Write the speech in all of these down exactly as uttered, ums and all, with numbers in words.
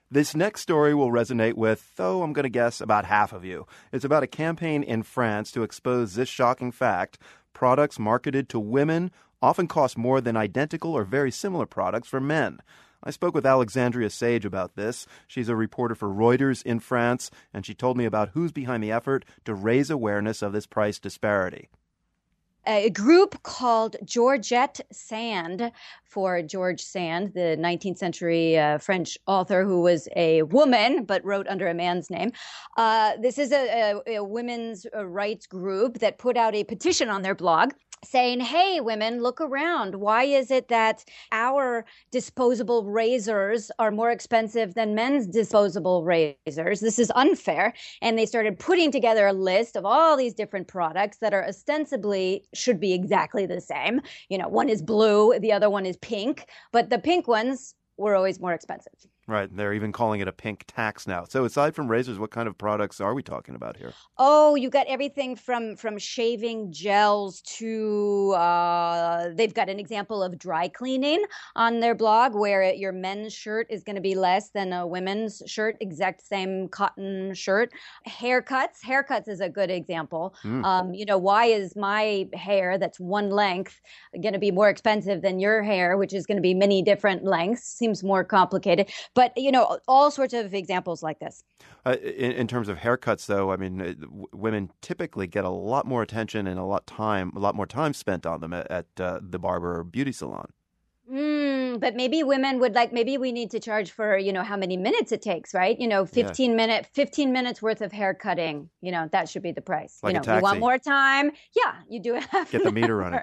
This next story will resonate with, though I'm going to guess, about half of you. It's about a campaign in France to expose this shocking fact. Products marketed to women often cost more than identical or very similar products for men. I spoke with Alexandria Sage about this. She's a reporter for Reuters in France, and she told me about who's behind the effort to raise awareness of this price disparity. A group called Georgette Sand, for George Sand, the nineteenth century uh, French author who was a woman but wrote under a man's name. Uh, this is a, a, a women's rights group that put out a petition on their blog saying, hey, women, look around. Why is it that our disposable razors are more expensive than men's disposable razors? This is unfair. And they started putting together a list of all these different products that are ostensibly should be exactly the same. You know, one is blue, the other one is pink, but the pink ones were always more expensive. Right. They're even calling it a pink tax now. So aside from razors, what kind of products are we talking about here? Oh, you got everything from from shaving gels to uh, they've got an example of dry cleaning on their blog where it, your men's shirt is going to be less than a women's shirt, exact same cotton shirt. Haircuts. Haircuts is a good example. Mm. Um, you know, why is my hair that's one length going to be more expensive than your hair, which is going to be many different lengths? Seems more complicated. But, you know, all sorts of examples like this. Uh, in, in terms of haircuts, though, I mean, w- women typically get a lot more attention and a lot time, a lot more time spent on them at, at uh, the barber or beauty salon. Mm, but maybe women would like, maybe we need to charge for, you know, how many minutes it takes, right? You know, fifteen yeah. minute, fifteen minutes worth of hair cutting, you know, that should be the price. Like you know, a taxi. You want more time? Yeah, you do half Get the meter running.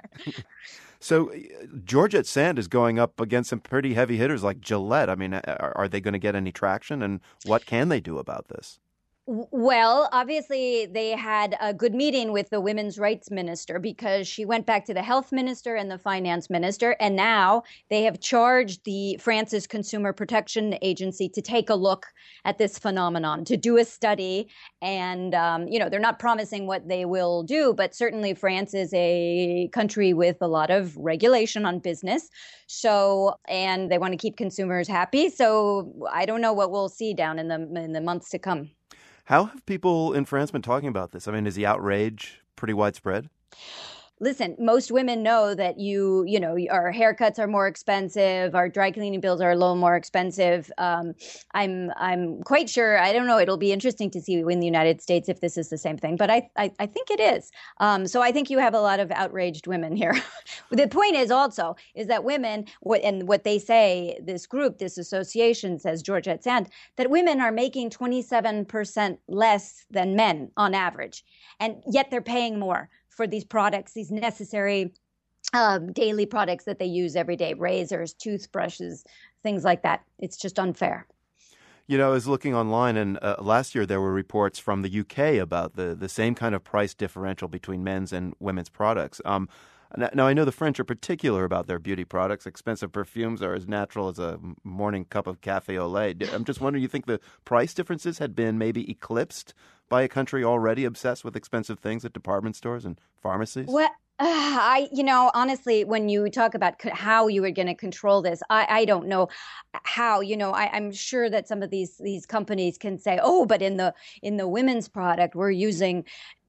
So Georgette Sand is going up against some pretty heavy hitters like Gillette. I mean, are, are they going to get any traction, and what can they do about this? Well, obviously, they had a good meeting with the women's rights minister because she went back to the health minister and the finance minister. And now they have charged the France's Consumer Protection Agency to take a look at this phenomenon, to do a study. And, um, you know, they're not promising what they will do, but certainly France is a country with a lot of regulation on business. So, and they want to keep consumers happy. So I don't know what we'll see down in the in the months to come. How have people in France been talking about this? I mean, is the outrage pretty widespread? Listen, most women know that you, you know, our haircuts are more expensive, our dry cleaning bills are a little more expensive. Um, I'm, I'm quite sure. I don't know. It'll be interesting to see in the United States if this is the same thing, but I, I, I think it is. Um, so I think you have a lot of outraged women here. The point is also is that women, what and what they say, this group, this association says, Georgette Sand, that women are making twenty-seven percent less than men on average, and yet they're paying more for these products, these necessary um, daily products that they use every day, razors, toothbrushes, things like that. It's just unfair. You know, I was looking online, and uh, last year there were reports from the U K about the, the same kind of price differential between men's and women's products. Um, now, I know the French are particular about their beauty products. Expensive perfumes are as natural as a morning cup of cafe au lait. I'm just wondering, you think the price differences had been maybe eclipsed by a country already obsessed with expensive things at department stores and pharmacies? Well, uh, I, you know, honestly, when you talk about co- how you were going to control this, I, I don't know how. You know, I, I'm sure that some of these these companies can say, oh, but in the in the women's product, we're using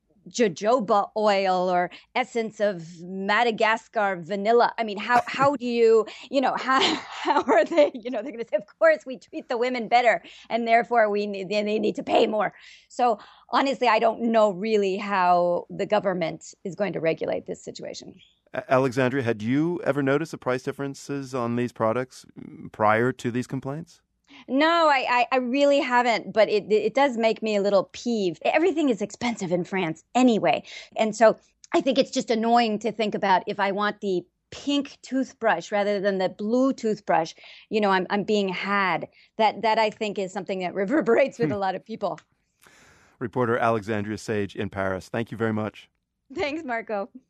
jojoba oil or essence of Madagascar vanilla. I mean, how how do you, you know, how how are they, you know, they're going to say, of course, we treat the women better and therefore we need, they need to pay more. So honestly, I don't know really how the government is going to regulate this situation. Alexandria, had you ever noticed the price differences on these products prior to these complaints? No, I, I, I really haven't, but it it does make me a little peeved. Everything is expensive in France anyway. And so I think it's just annoying to think about if I want the pink toothbrush rather than the blue toothbrush, you know, I'm I'm being had. That that I think is something that reverberates with a lot of people. Reporter Alexandria Sage in Paris. Thank you very much. Thanks, Marco.